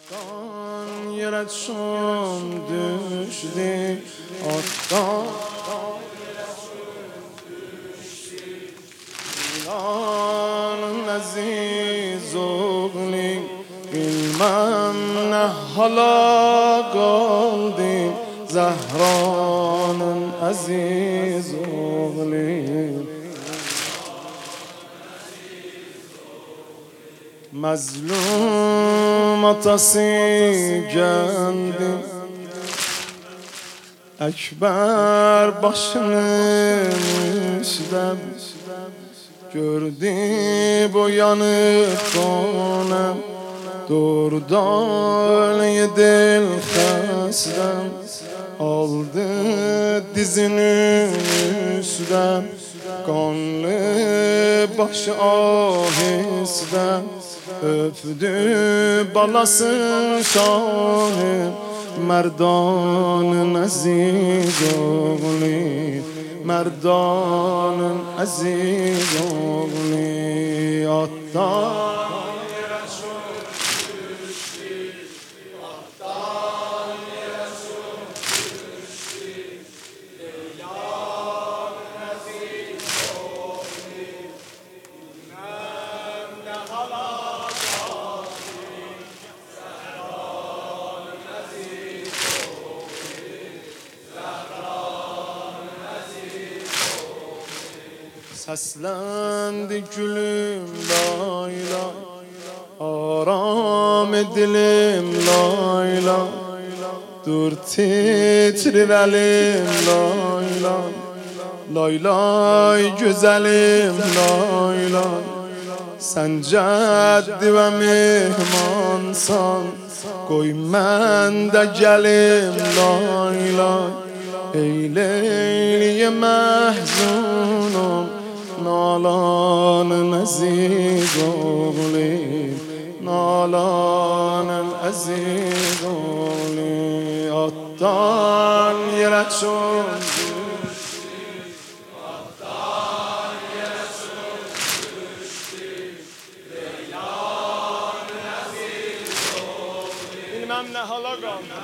Attan yere çöm düştü, attan İlanın aziz oğlu, bilmem ne hala kaldı. Zehra'nın aziz oğlu, mazlum atası geldi. Ekber başını üstlem, gördü bu yanık konem. Durdu öyle dil xəstəm, aldı dizinin üstdən. Qanlı başı ahistəm, öpdü balası şahım. Merdanın aziz oğlu, merdanın aziz oğlu. Attan seslendi gülüm layla, aram dilim layla. Dur titrir elim layla, laylay güzelim layla. Sen ceddi ve mihmansan, koy men de gelim layla. Ey leyli mehzunum, nalanın aziz oğlu, nalanın aziz oğlu. Attan yere çöm düştü, attan yere çöm düştü. Leyla'nın aziz oğlu, bilmem ne hala kaldı.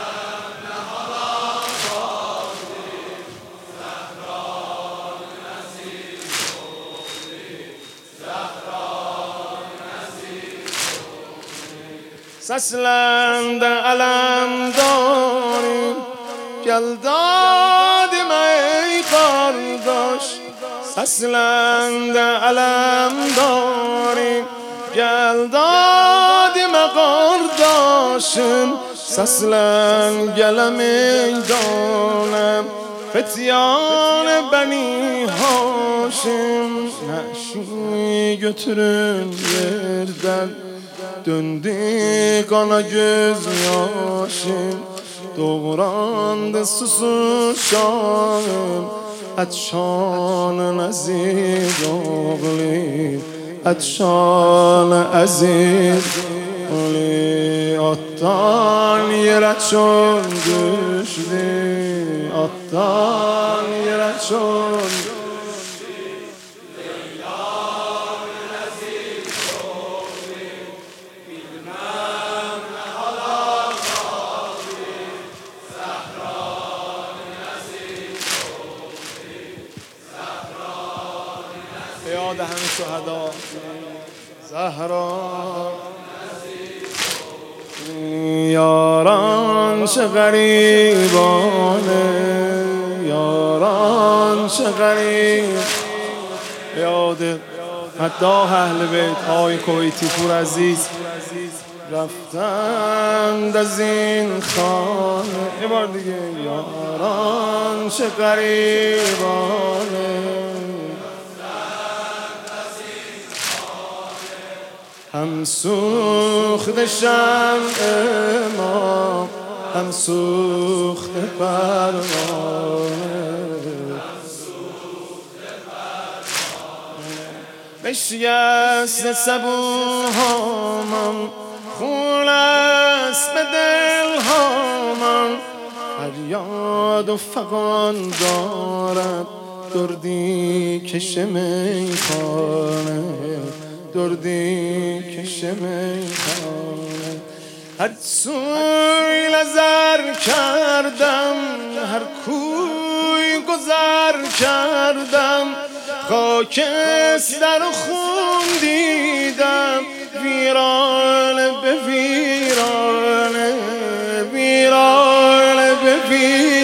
Seslendi alemdarim, gel dadim ey kardeş. Seslendi alemdarim, gel dadim ey kardeşim. Seslen gele meydanem, fetyan beni Haşim. Neşi götürün yerden, döndü kana göz yaşım. Doğrandı susuşağım, etşanın aziz oğlu, etşanın aziz oğlu. Attan yere çöm düştü, attan yere çöm düştü. یاد همه شهدا زهرا یاران چه غریبانه، یاران چه غریب. یاد حتی اهل بیت های کویتی پور عزیز رفتند از این خانه. یه بار دیگه یاران چه غریبانه، هم سوخت شمع ما، هم سوخت پروانه. بشکست صبوهامم، خون است به دلهامم. فریاد و فغان دارد دردی کش میخانه، دردی کش میخانه. هر سوی نظر کردم، هر کوی گذر کردم، خاکستر و خون دیدم، ویرانه به ویرانه، ویرانه به ویرانه.